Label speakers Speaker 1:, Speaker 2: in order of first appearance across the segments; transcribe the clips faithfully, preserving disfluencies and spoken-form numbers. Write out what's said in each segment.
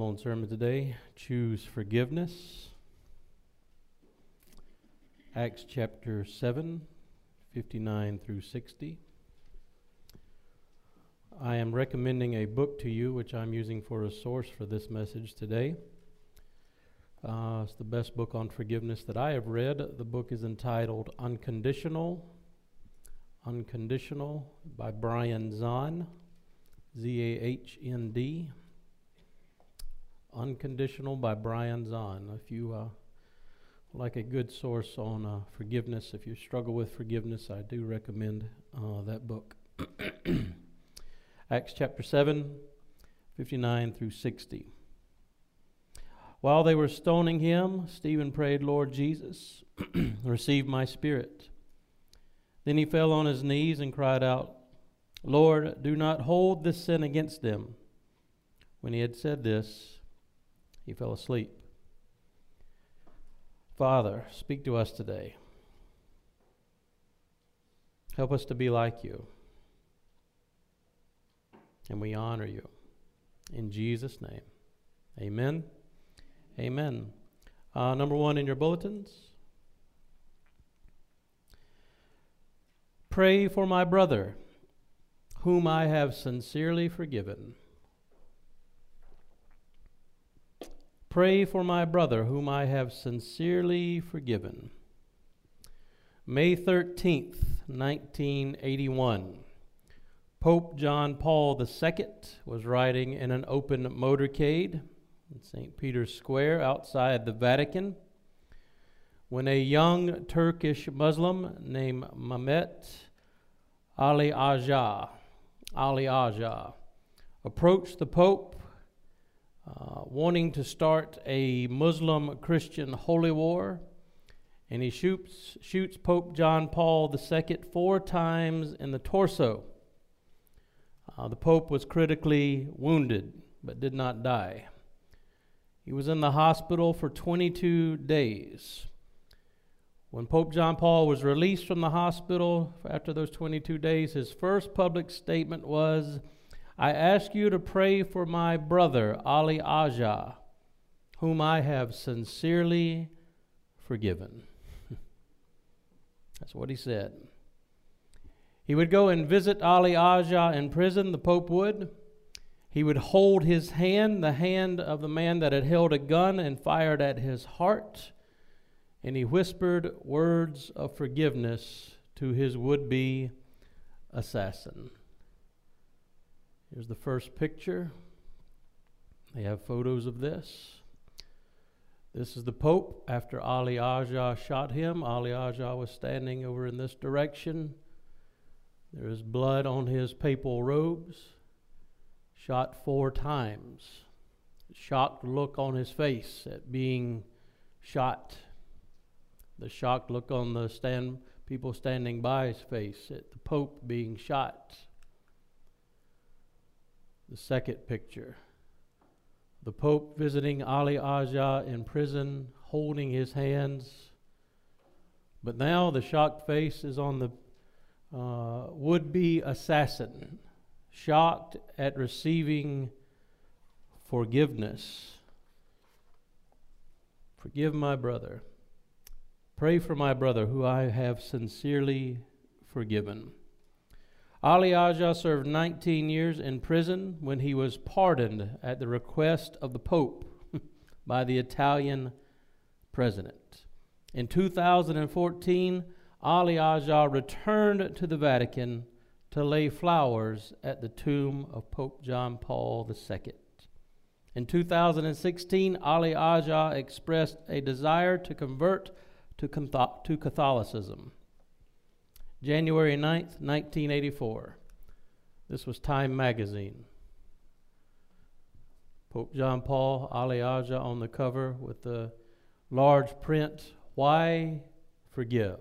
Speaker 1: capstone sermon today, Choose Forgiveness. Acts chapter seven, fifty-nine through sixty. I am recommending a book to you, which I'm using for a source for this message today. Uh, it's the best book on forgiveness that I have read. The book is entitled Unconditional, Unconditional by Brian Zahnd, Z A H N D. Unconditional by Brian Zahnd. If you uh, like a good source on uh, forgiveness, if you struggle with forgiveness, I do recommend uh, that book. Acts chapter seven, fifty-nine through sixty. While they were stoning him, Stephen prayed, "Lord Jesus, receive my spirit." Then he fell on his knees and cried out, "Lord, do not hold this sin against them." When he had said this, he fell asleep. Father, speak to us today. Help us to be like you. And we honor you. In Jesus' name, amen. Amen. Uh, number one in your bulletins. Pray for my brother, whom I have sincerely forgiven. Pray for my brother, whom I have sincerely forgiven. May thirteenth, nineteen eighty-one. Pope John Paul the Second was riding in an open motorcade in Saint Peter's Square outside the Vatican when a young Turkish Muslim named Mehmet Ali Agha, Ali Agha approached the Pope uh, wanting to start a Muslim-Christian holy war, and he shoots, shoots Pope John Paul the Second four times in the torso. Uh, the Pope was critically wounded, but did not die. He was in the hospital for twenty-two days. When Pope John Paul was released from the hospital after those twenty-two days, his first public statement was, "I ask you to pray for my brother, Ali Agha, whom I have sincerely forgiven." That's what he said. He would go and visit Ali Agha in prison, the Pope would. He would hold his hand, the hand of the man that had held a gun and fired at his heart, and he whispered words of forgiveness to his would-be assassin. Here's the first picture. They have photos of this. This is the Pope after Ali Agha shot him. Ali Agha was standing over in this direction. There is blood on his papal robes. Shot four times. Shocked look on his face at being shot. The shocked look on the stand people standing by his face at the Pope being shot. The second picture. The Pope visiting Ali Agha in prison, holding his hands. But now the shocked face is on the uh, would-be assassin, shocked at receiving forgiveness. Forgive my brother. Pray for my brother, who I have sincerely forgiven. Ali Agha served nineteen years in prison when he was pardoned at the request of the Pope by the Italian president. In two thousand fourteen, Ali Agha returned to the Vatican to lay flowers at the tomb of Pope John Paul the Second. In two thousand sixteen, Ali Agha expressed a desire to convert to Catholicism. January ninth, nineteen eighty-four. This was Time magazine. Pope John Paul, Ali Agha on the cover with the large print, "Why forgive?"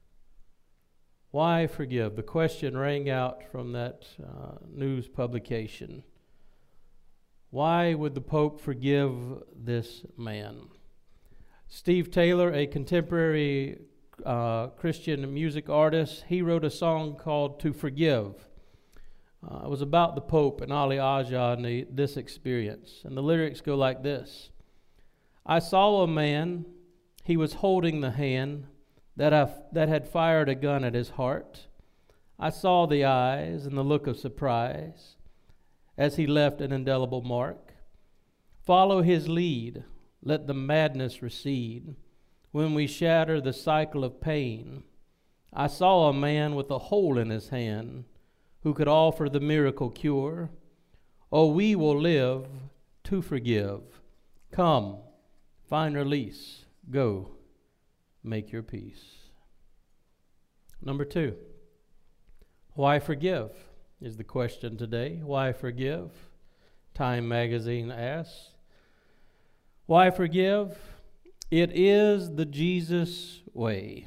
Speaker 1: Why forgive? The question rang out from that uh, news publication. Why would the Pope forgive this man? Steve Taylor, a contemporary uh, Christian music artist, he wrote a song called "To Forgive." Uh, it was about the Pope and Ali Aja and the, this experience. And the lyrics go like this. I saw a man, he was holding the hand that, I, that had fired a gun at his heart. I saw the eyes and the look of surprise as he left an indelible mark. Follow his lead, let the madness recede. When we shatter the cycle of pain, I saw a man with a hole in his hand who could offer the miracle cure. Oh, we will live to forgive. Come, find release. Go, make your peace. Number two, why forgive is the question today. Why forgive? Time magazine asks. Why forgive? It is the Jesus way.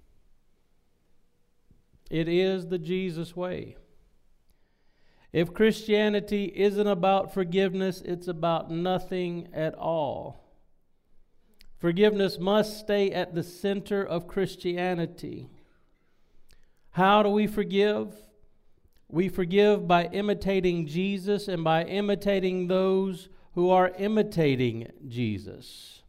Speaker 1: It is the Jesus way. If Christianity isn't about forgiveness, it's about nothing at all. Forgiveness must stay at the center of Christianity. How do we forgive? We forgive by imitating Jesus and by imitating those who are imitating Jesus.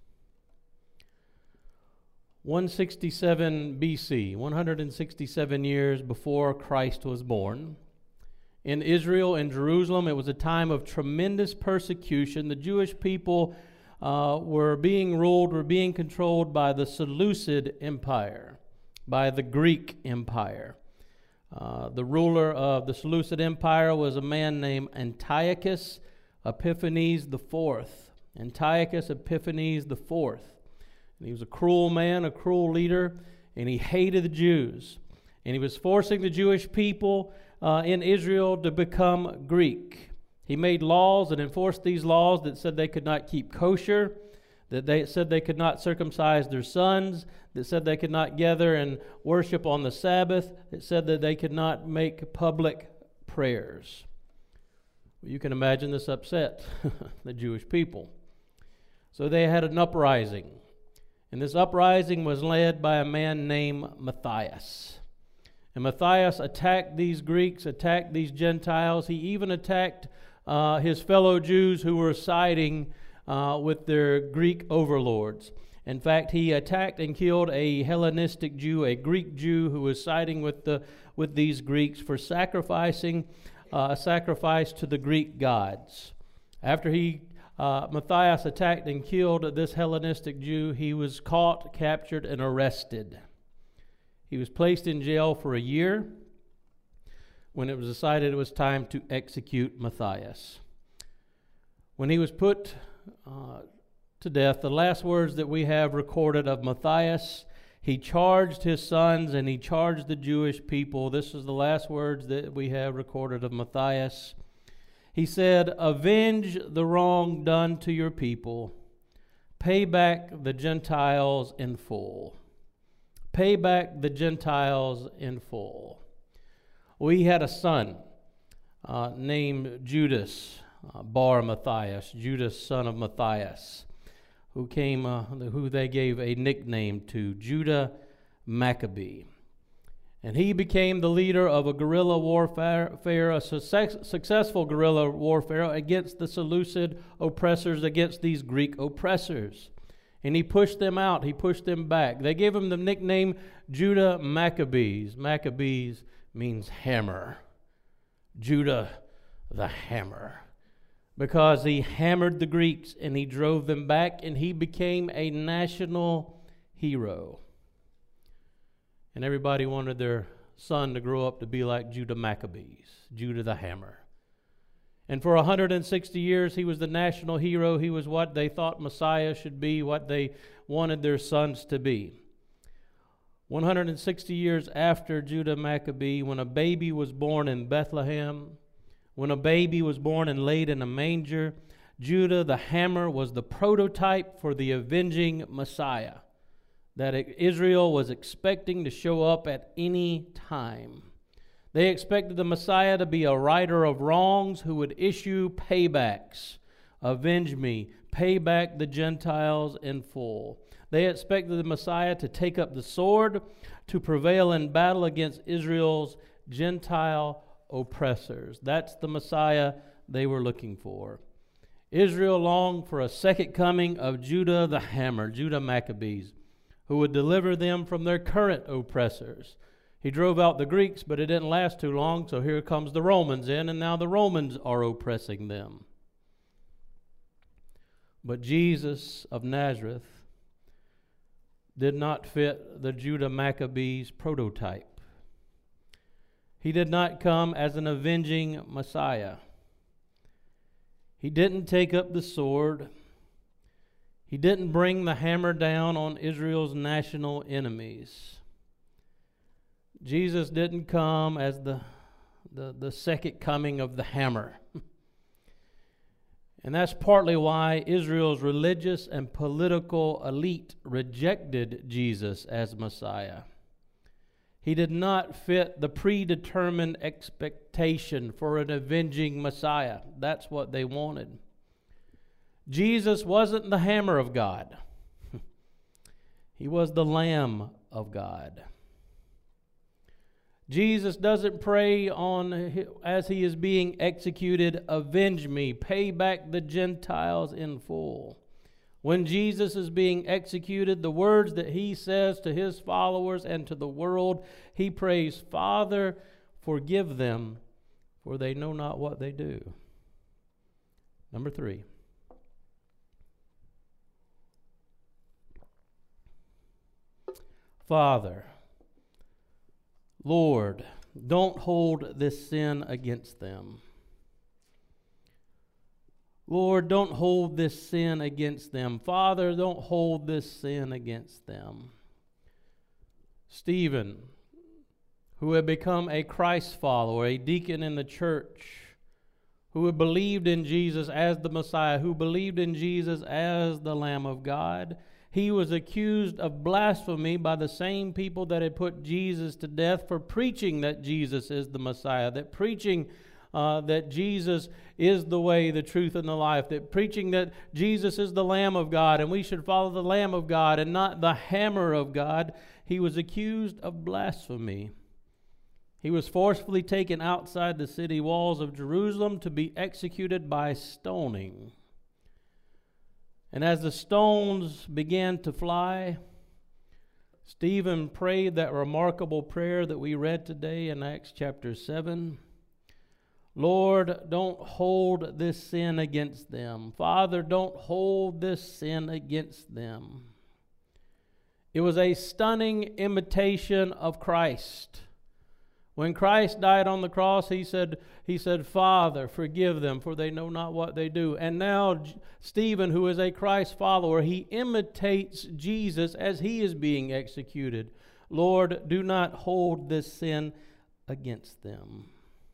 Speaker 1: one sixty-seven B C, one hundred sixty-seven years before Christ was born, in Israel and Jerusalem, it was a time of tremendous persecution. The Jewish people uh, were being ruled, were being controlled by the Seleucid Empire, by the Greek Empire. Uh, the ruler of the Seleucid Empire was a man named Antiochus Epiphanes the Fourth. Antiochus Epiphanes the Fourth. And he was a cruel man, a cruel leader, and he hated the Jews. And he was forcing the Jewish people Uh, in Israel to become Greek. He made laws and enforced these laws that said they could not keep kosher, that they said they could not circumcise their sons, that said they could not gather and worship on the Sabbath, that said that they could not make public prayers. Well, you can imagine this upset the Jewish people. So they had an uprising, and this uprising was led by a man named Matthias. And Matthias attacked these Greeks, attacked these Gentiles. He even attacked uh, his fellow Jews who were siding uh, with their Greek overlords. In fact, he attacked and killed a Hellenistic Jew, a Greek Jew who was siding with the with these Greeks for sacrificing uh, a sacrifice to the Greek gods. After he uh, Matthias attacked and killed this Hellenistic Jew, he was caught, captured, and arrested. He was placed in jail for a year when it was decided it was time to execute Matthias. When he was put uh, to death, the last words that we have recorded of Matthias, he charged his sons and he charged the Jewish people. This is the last words that we have recorded of Matthias. He said, "Avenge the wrong done to your people. Pay back the Gentiles in full." Pay back the Gentiles in full. We had a son uh, named Judas uh, Bar Matthias, Judas, son of Matthias, who came, uh, who they gave a nickname to, Judah Maccabee. And he became the leader of a guerrilla warfare, a success, successful guerrilla warfare against the Seleucid oppressors, against these Greek oppressors. And he pushed them out. He pushed them back. They gave him the nickname Judah Maccabees. Maccabees means hammer. Judah the hammer. Because he hammered the Greeks and he drove them back, and he became a national hero. And everybody wanted their son to grow up to be like Judah Maccabees, Judah the hammer. And for one hundred sixty years, he was the national hero. He was what they thought Messiah should be, what they wanted their sons to be. one hundred sixty years after Judah Maccabee, when a baby was born in Bethlehem, when a baby was born and laid in a manger, Judah the hammer was the prototype for the avenging Messiah that Israel was expecting to show up at any time. They expected the Messiah to be a righter of wrongs who would issue paybacks. Avenge me, pay back the Gentiles in full. They expected the Messiah to take up the sword, to prevail in battle against Israel's Gentile oppressors. That's the Messiah they were looking for. Israel longed for a second coming of Judah the Hammer, Judah Maccabees, who would deliver them from their current oppressors. He drove out the Greeks, but it didn't last too long, so here comes the Romans in, and now the Romans are oppressing them. But Jesus of Nazareth did not fit the Judah Maccabees prototype. He did not come as an avenging Messiah. He didn't take up the sword. He didn't bring the hammer down on Israel's national enemies. Jesus didn't come as the, the, the second coming of the hammer. And that's partly why Israel's religious and political elite rejected Jesus as Messiah. He did not fit the predetermined expectation for an avenging Messiah. That's what they wanted. Jesus wasn't the hammer of God. He was the Lamb of God. Jesus doesn't pray on as he is being executed, "Avenge me, pay back the Gentiles in full." When Jesus is being executed, the words that he says to his followers and to the world, he prays, "Father, forgive them, for they know not what they do." Number three. Father, Lord, don't hold this sin against them. Lord, don't hold this sin against them. Father, don't hold this sin against them. Stephen, who had become a Christ follower, a deacon in the church, who had believed in Jesus as the Messiah, who believed in Jesus as the Lamb of God, he was accused of blasphemy by the same people that had put Jesus to death for preaching that Jesus is the Messiah, that preaching uh, that Jesus is the way, the truth, and the life, that preaching that Jesus is the Lamb of God and we should follow the Lamb of God and not the hammer of God. He was accused of blasphemy. He was forcefully taken outside the city walls of Jerusalem to be executed by stoning. And as the stones began to fly, Stephen prayed that remarkable prayer that we read today in Acts chapter seven. Lord, don't hold this sin against them. Father, don't hold this sin against them. It was a stunning imitation of Christ. When Christ died on the cross, he said, he said, "Father, forgive them, for they know not what they do." And now Stephen, who is a Christ follower, he imitates Jesus as he is being executed. Lord, do not hold this sin against them.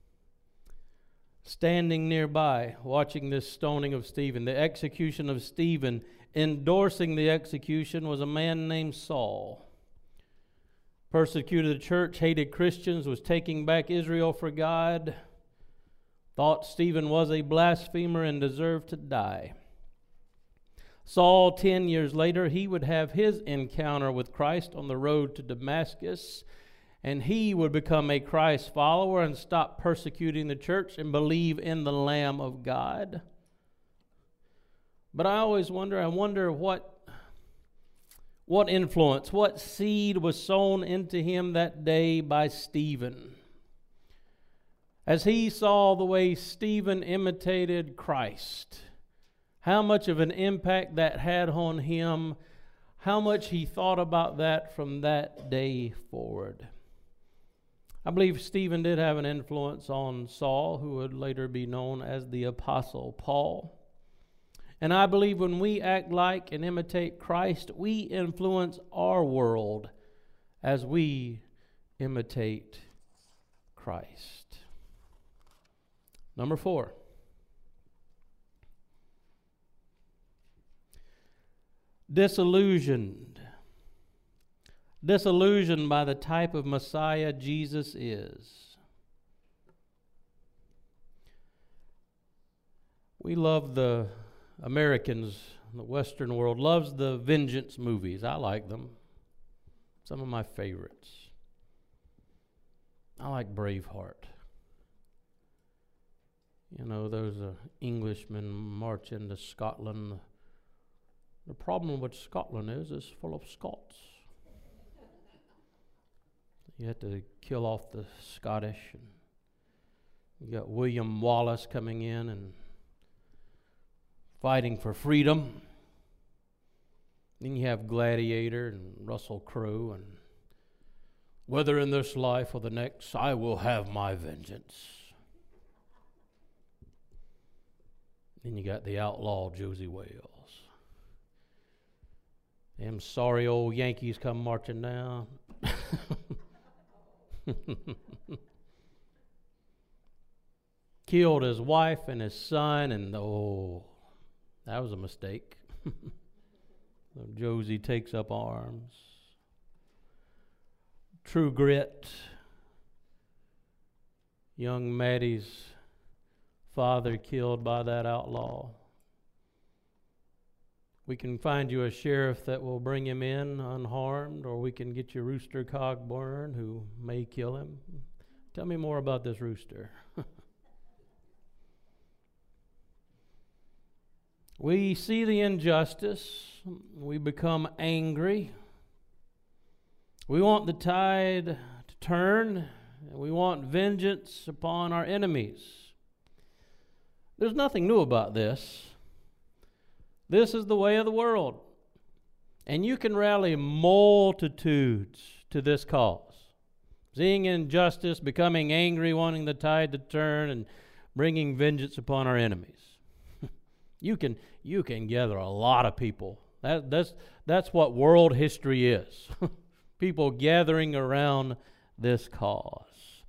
Speaker 1: Standing nearby, watching this stoning of Stephen, the execution of Stephen, endorsing the execution was a man named Saul. Persecuted the church, hated Christians, was taking back Israel for God, thought Stephen was a blasphemer and deserved to die. Saul, ten years later, he would have his encounter with Christ on the road to Damascus, and he would become a Christ follower and stop persecuting the church and believe in the Lamb of God. But I always wonder, I wonder what What influence, what seed was sown into him that day by Stephen? As he saw the way Stephen imitated Christ, how much of an impact that had on him, how much he thought about that from that day forward. I believe Stephen did have an influence on Saul, who would later be known as the Apostle Paul. And I believe when we act like and imitate Christ, we influence our world as we imitate Christ. Number four. Disillusioned. Disillusioned by the type of Messiah Jesus is. We love the Americans, the Western world, loves the vengeance movies. I like them. Some of my favorites. I like Braveheart. You know, those uh, Englishmen march into Scotland. The problem with Scotland is it's full of Scots. You have to kill off the Scottish. And you got William Wallace coming in and fighting for freedom. Then you have Gladiator and Russell Crowe and whether in this life or the next, I will have my vengeance. Then you got the outlaw Josie Wales. Them sorry old Yankees come marching down. Killed his wife and his son, and oh, that was a mistake. So Josie takes up arms. True Grit. Young Maddie's father killed by that outlaw. We can find you a sheriff that will bring him in unharmed, or we can get you Rooster Cogburn who may kill him. Tell me more about this rooster. We see the injustice. We become angry. We want the tide to turn. And we want vengeance upon our enemies. There's nothing new about this. This is the way of the world. And you can rally multitudes to this cause. Seeing injustice, becoming angry, wanting the tide to turn, and bringing vengeance upon our enemies. You can you can gather a lot of people. That, that's, that's what world history is. People gathering around this cause.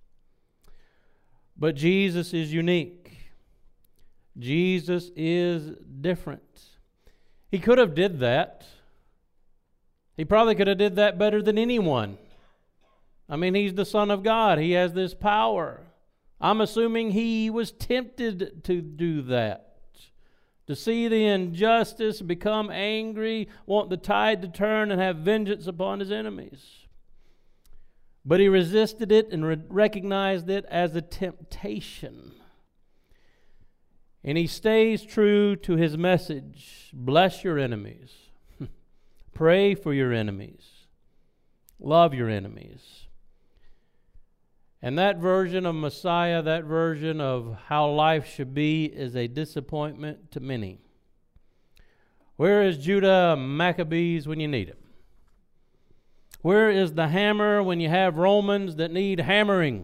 Speaker 1: But Jesus is unique. Jesus is different. He could have did that. He probably could have did that better than anyone. I mean, he's the Son of God. He has this power. I'm assuming he was tempted to do that. To see the injustice, become angry, want the tide to turn, and have vengeance upon his enemies. But he resisted it and re- recognized it as a temptation. And he stays true to his message. Bless your enemies. Pray for your enemies. Love your enemies. And that version of Messiah, that version of how life should be, is a disappointment to many. Where is Judah Maccabees when you need him? Where is the hammer when you have Romans that need hammering?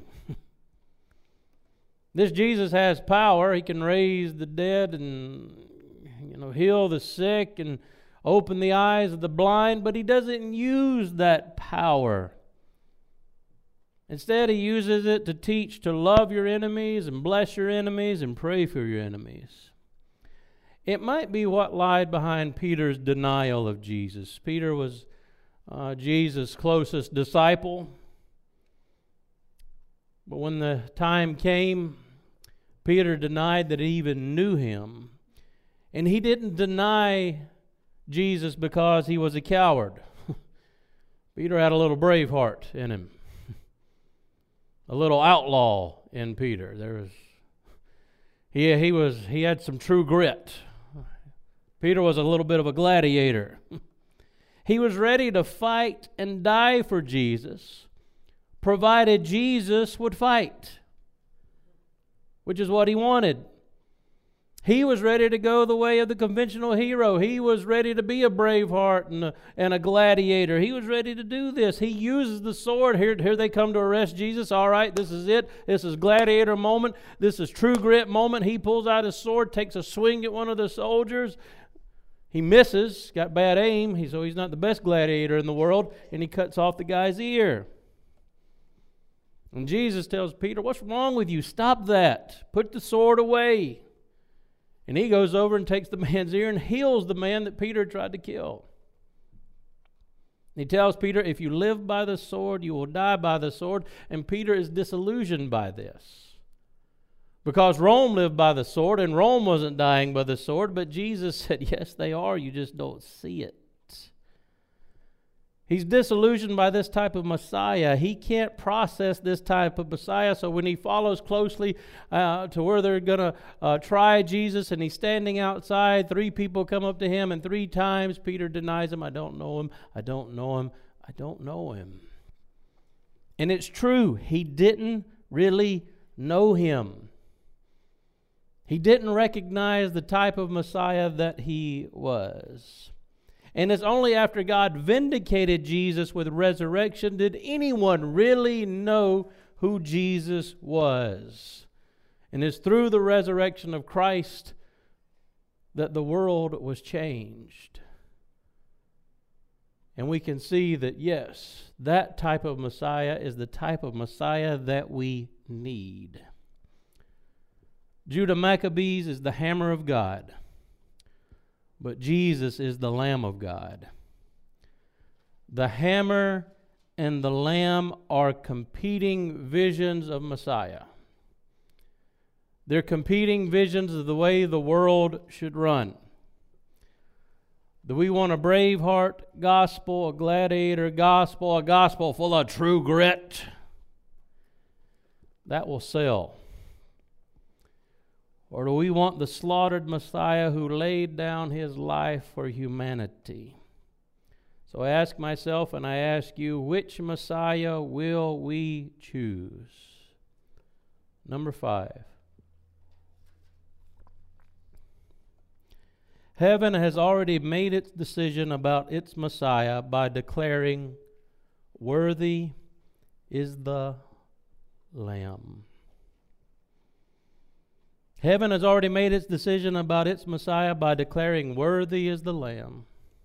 Speaker 1: This Jesus has power. He can raise the dead and, you know, heal the sick and open the eyes of the blind, but he doesn't use that power. Instead, he uses it to teach to love your enemies and bless your enemies and pray for your enemies. It might be what lied behind Peter's denial of Jesus. Peter was uh, Jesus' closest disciple. But when the time came, Peter denied that he even knew him. And he didn't deny Jesus because he was a coward. Peter had a little brave heart in him. A little outlaw in Peter. There was he he was he had some true grit. Peter was a little bit of a gladiator. He was ready to fight and die for Jesus, provided Jesus would fight, which is what he wanted. He was ready to go the way of the conventional hero. He was ready to be a braveheart and a, and a gladiator. He was ready to do this. He uses the sword. Here, here they come to arrest Jesus. All right, this is it. This is gladiator moment. This is true grit moment. He pulls out his sword, takes a swing at one of the soldiers. He misses, got bad aim, he, so he's not the best gladiator in the world, and he cuts off the guy's ear. And Jesus tells Peter, what's wrong with you? Stop that. Put the sword away. And he goes over and takes the man's ear and heals the man that Peter tried to kill. He tells Peter, if you live by the sword, you will die by the sword. And Peter is disillusioned by this. Because Rome lived by the sword, and Rome wasn't dying by the sword. But Jesus said, yes, they are. You just don't see it. He's disillusioned by this type of Messiah. He can't process this type of Messiah, so when he follows closely uh, to where they're going to uh, try Jesus, and he's standing outside, three people come up to him, and three times Peter denies him, I don't know him, I don't know him, I don't know him. And it's true, he didn't really know him. He didn't recognize the type of Messiah that he was. And it's only after God vindicated Jesus with resurrection did anyone really know who Jesus was. And it's through the resurrection of Christ that the world was changed. And we can see that, yes, that type of Messiah is the type of Messiah that we need. Judah Maccabees is the hammer of God. But Jesus is the Lamb of God. The hammer and the lamb are competing visions of Messiah. They're competing visions of the way the world should run. Do we want a Braveheart gospel, a Gladiator gospel, a gospel full of true grit? That will sell. Or do we want the slaughtered Messiah who laid down his life for humanity? So I ask myself and I ask you, which Messiah will we choose? Number five. Heaven has already made its decision about its Messiah by declaring, "Worthy is the Lamb." Heaven has already made its decision about its Messiah by declaring, "Worthy is the Lamb."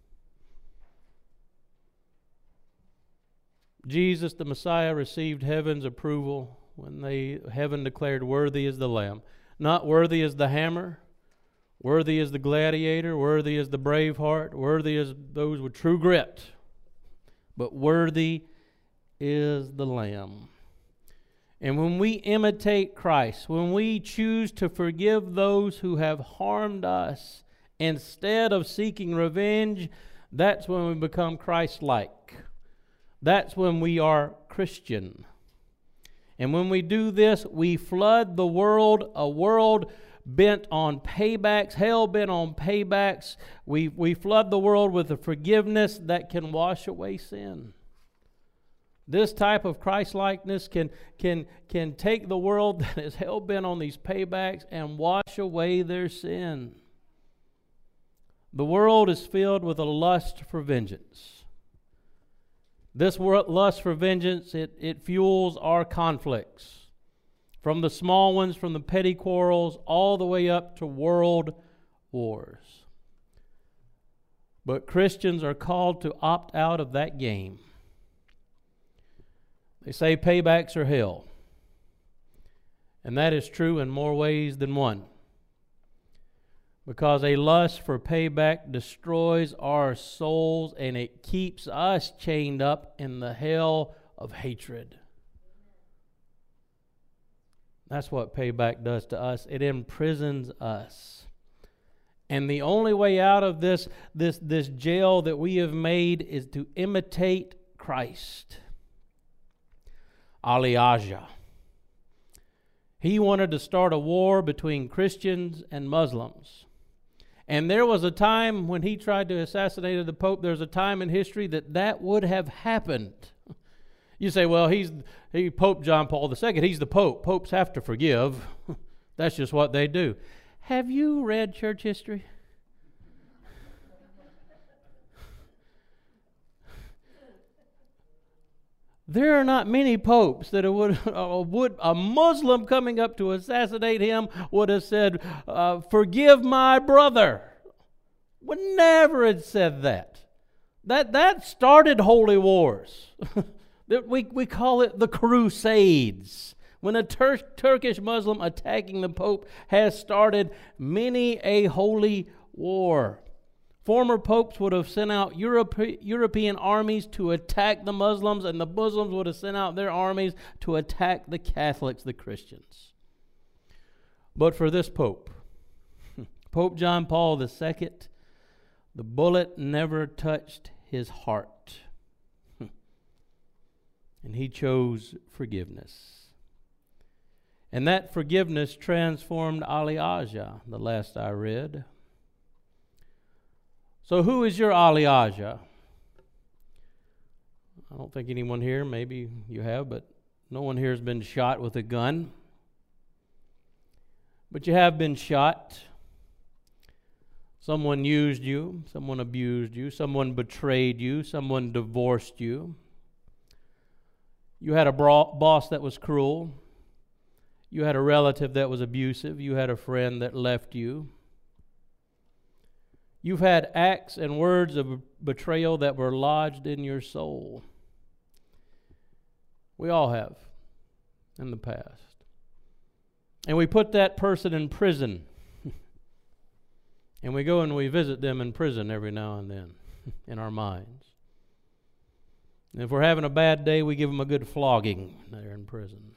Speaker 1: Jesus, the Messiah, received heaven's approval when they heaven declared, "Worthy is the Lamb." Not worthy is the hammer, worthy is the gladiator, worthy is the Braveheart, worthy is those with true grit, but worthy is the Lamb. And when we imitate Christ, when we choose to forgive those who have harmed us instead of seeking revenge, that's when we become Christ-like. That's when we are Christian. And when we do this, we flood the world, a world bent on paybacks, hell bent on paybacks. We, we flood the world with a forgiveness that can wash away sin. This type of Christ-likeness can, can, can take the world that is hell-bent on these paybacks and wash away their sin. The world is filled with a lust for vengeance. This lust for vengeance, it, it fuels our conflicts. From the small ones, from the petty quarrels, all the way up to world wars. But Christians are called to opt out of that game. They say paybacks are hell. And that is true in more ways than one. Because a lust for payback destroys our souls and it keeps us chained up in the hell of hatred. That's what payback does to us. It imprisons us. And the only way out of this, this, this jail that we have made is to imitate Christ. Ali Aja. He wanted to start a war between Christians and Muslims. And there was a time when he tried to assassinate the Pope, there's a time in history that that would have happened. You say, well, he's he, Pope John Paul the Second. He's the Pope. Popes have to forgive. That's just what they do. Have you read church history? There are not many popes that would, uh, would a Muslim coming up to assassinate him would have said, uh, "Forgive my brother." Would never have said that. That that started holy wars. we we call it the Crusades. When a Tur- Turkish Muslim attacking the Pope has started many a holy war. Former popes would have sent out Europe, European armies to attack the Muslims, and the Muslims would have sent out their armies to attack the Catholics, the Christians. But for this Pope, Pope John Paul the Second, the bullet never touched his heart. and he chose forgiveness. And that forgiveness transformed Elijah, the last I read. So who is your Elijah? I don't think anyone here, maybe you have, but no one here has been shot with a gun. But you have been shot. Someone used you, someone abused you, someone betrayed you, someone divorced you. You had a bro- boss that was cruel. You had a relative that was abusive. You had a friend that left you. You've had acts and words of betrayal that were lodged in your soul. We all have in the past. And we put that person in prison. And we go and we visit them in prison every now and then in our minds. And if we're having a bad day, we give them a good flogging there in prison.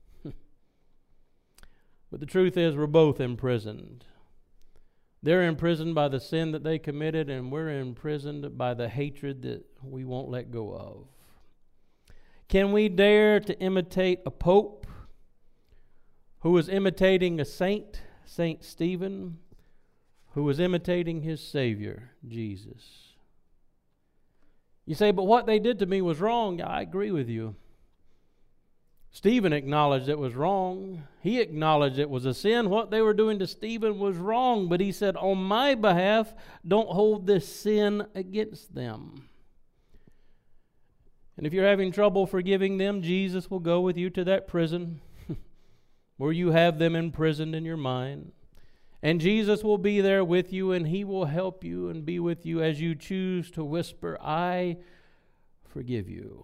Speaker 1: But the truth is, we're both imprisoned. They're imprisoned by the sin that they committed, and we're imprisoned by the hatred that we won't let go of. Can we dare to imitate a pope who was imitating a saint, Saint Stephen, who was imitating his Savior, Jesus? You say, but what they did to me was wrong. I agree with you. Stephen acknowledged it was wrong. He acknowledged it was a sin. What they were doing to Stephen was wrong, but he said, on my behalf, don't hold this sin against them. And if you're having trouble forgiving them, Jesus will go with you to that prison where you have them imprisoned in your mind. And Jesus will be there with you, and he will help you and be with you as you choose to whisper, I forgive you.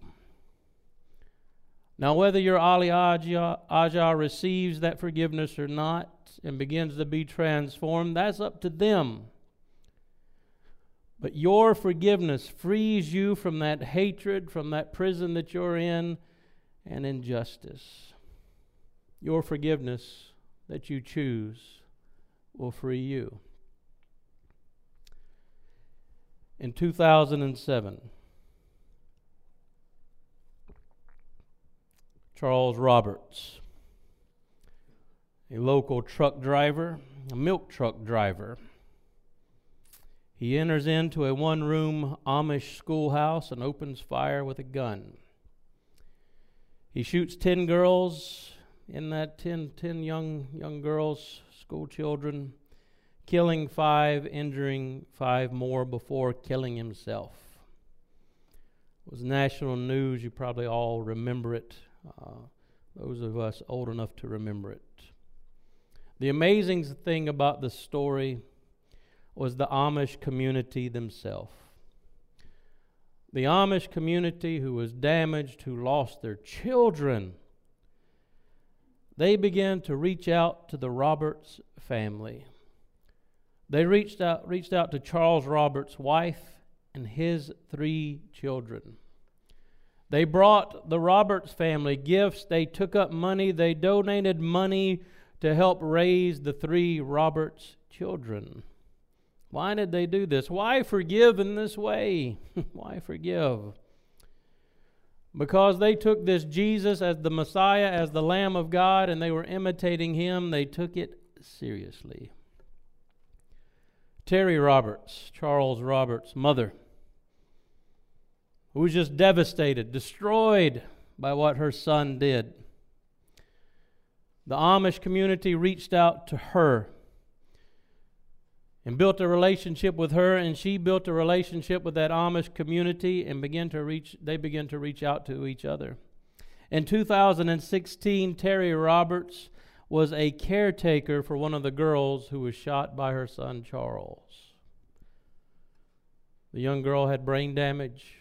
Speaker 1: Now, whether your Elijah receives that forgiveness or not and begins to be transformed, that's up to them. But your forgiveness frees you from that hatred, from that prison that you're in, and injustice. Your forgiveness that you choose will free you. In two thousand seven, Charles Roberts, a local truck driver, a milk truck driver, he enters into a one-room Amish schoolhouse and opens fire with a gun. He shoots ten girls in that ten, ten young, young girls, school children, killing five, injuring five more before killing himself. It was national news. You probably all remember it. Uh, those of us old enough to remember it. The amazing thing about the story was the Amish community themselves. The Amish community who was damaged, who lost their children, they began to reach out to the Roberts family. They reached out, reached out to Charles Roberts' wife and his three children. They brought the Roberts family gifts. They took up money. They donated money to help raise the three Roberts children. Why did they do this? Why forgive in this way? Why forgive? Because they took this Jesus as the Messiah, as the Lamb of God, and they were imitating him. They took it seriously. Terry Roberts, Charles Roberts' mother, who was just devastated, destroyed by what her son did. The Amish community reached out to her and built a relationship with her, and she built a relationship with that Amish community, and began to reach. They began to reach out to each other. In two thousand sixteen, Terry Roberts was a caretaker for one of the girls who was shot by her son Charles. The young girl had brain damage.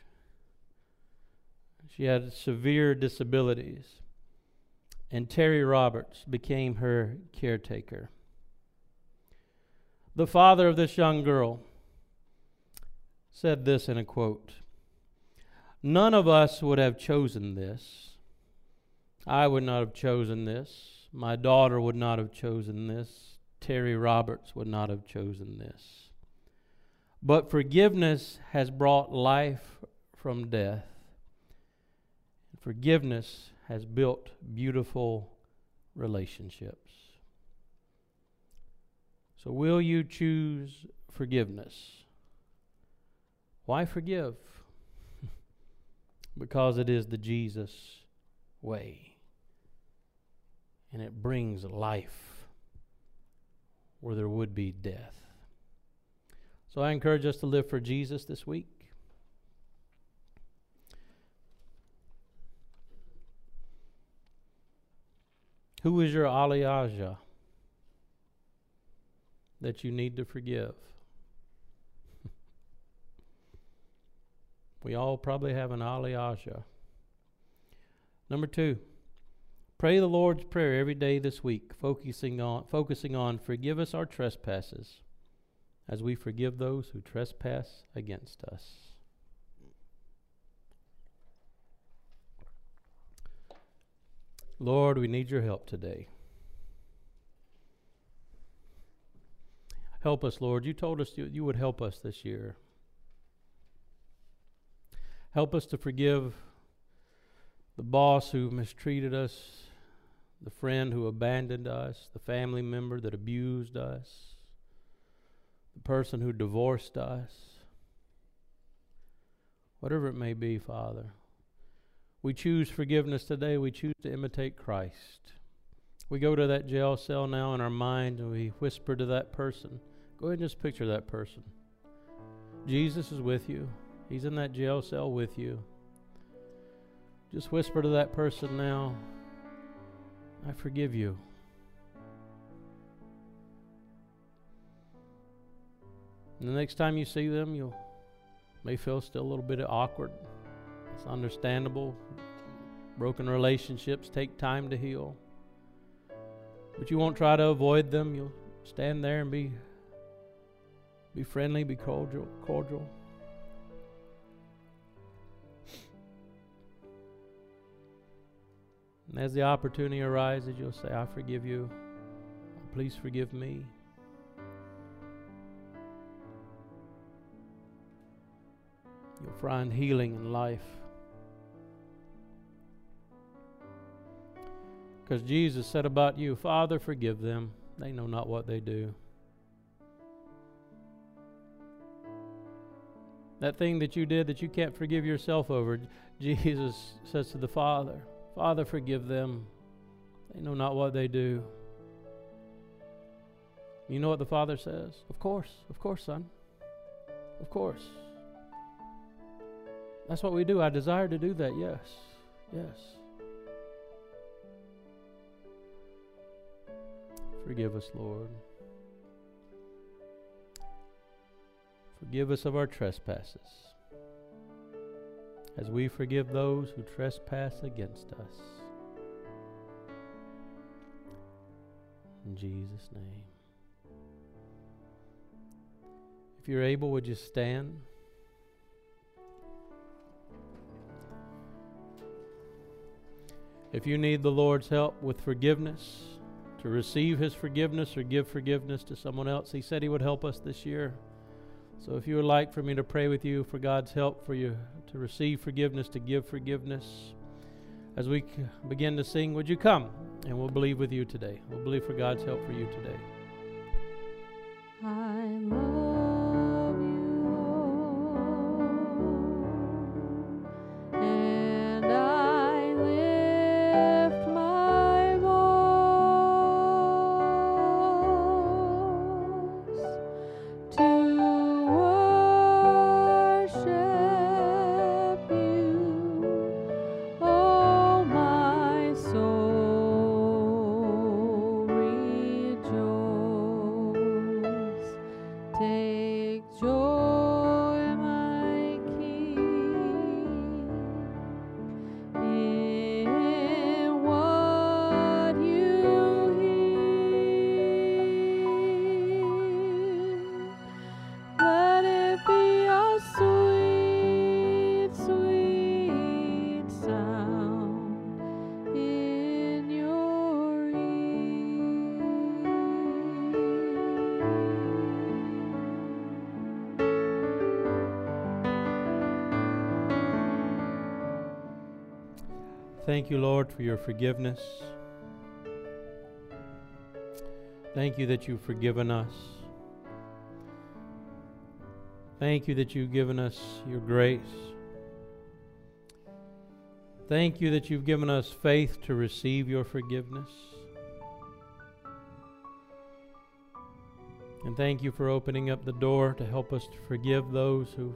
Speaker 1: She had severe disabilities, and Terry Roberts became her caretaker. The father of this young girl said this in a quote, "None of us would have chosen this. I would not have chosen this. My daughter would not have chosen this. Terry Roberts would not have chosen this. But forgiveness has brought life from death. Forgiveness has built beautiful relationships. So will you choose forgiveness? Why forgive? Because it is the Jesus way. And it brings life where there would be death. So I encourage us to live for Jesus this week. Who is your Aliaja that you need to forgive? We all probably have an Aliaja. Number two, pray the Lord's Prayer every day this week, focusing on focusing on forgive us our trespasses as we forgive those who trespass against us. Lord, we need your help today. Help us, Lord. You told us you, you would help us this year. Help us to forgive the boss who mistreated us, the friend who abandoned us, the family member that abused us, the person who divorced us. Whatever it may be, Father. We choose forgiveness today. We choose to imitate Christ. We go to that jail cell now in our mind and we whisper to that person. Go ahead and just picture that person. Jesus is with you. He's in that jail cell with you. Just whisper to that person now, I forgive you. And the next time you see them, you may feel still a little bit awkward. It's understandable. Broken relationships take time to heal. But you won't try to avoid them. You'll stand there and be be friendly, be cordial, cordial. And as the opportunity arises, you'll say, I forgive you. Please forgive me. You'll find healing in life. Because Jesus said about you, Father, forgive them. They know not what they do. That thing that you did that you can't forgive yourself over, Jesus says to the Father, Father, forgive them. They know not what they do. You know what the Father says? Of course, of course, son. Of course. That's what we do. I desire to do that, yes, yes. Forgive us, Lord. Forgive us of our trespasses, as we forgive those who trespass against us. In Jesus' name. If you're able, would you stand? If you need the Lord's help with forgiveness, to receive His forgiveness or give forgiveness to someone else, He said He would help us this year. So if you would like for me to pray with you for God's help for you to receive forgiveness, to give forgiveness, as we begin to sing, would you come and we'll believe with you today. We'll believe for God's help for you today.
Speaker 2: I love you, and I lift my voice to worship you, oh my soul, rejoice.
Speaker 1: Thank you, Lord, for your forgiveness. Thank you that you've forgiven us. Thank you that you've given us your grace. Thank you that you've given us faith to receive your forgiveness. And thank you for opening up the door to help us to forgive those who've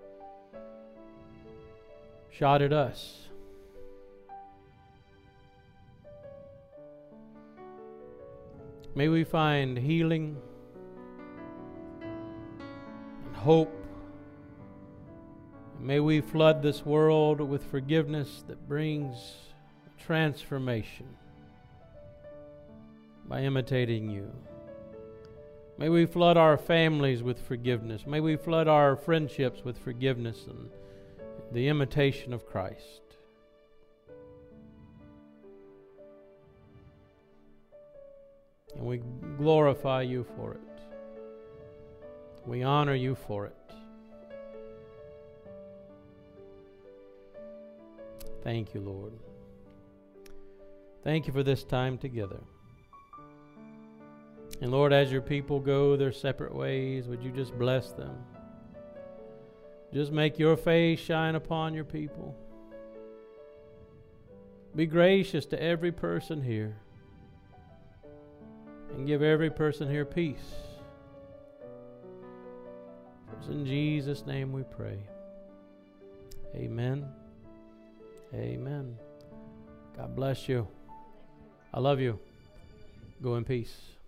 Speaker 1: shot at us. May we find healing and hope. May we flood this world with forgiveness that brings transformation by imitating you. May we flood our families with forgiveness. May we flood our friendships with forgiveness and the imitation of Christ. And we glorify you for it. We honor you for it. Thank you, Lord. Thank you for this time together. And Lord, as your people go their separate ways, would you just bless them? Just make your face shine upon your people. Be gracious to every person here. And give every person here peace. It's in Jesus' name we pray. Amen. Amen. God bless you. I love you. Go in peace.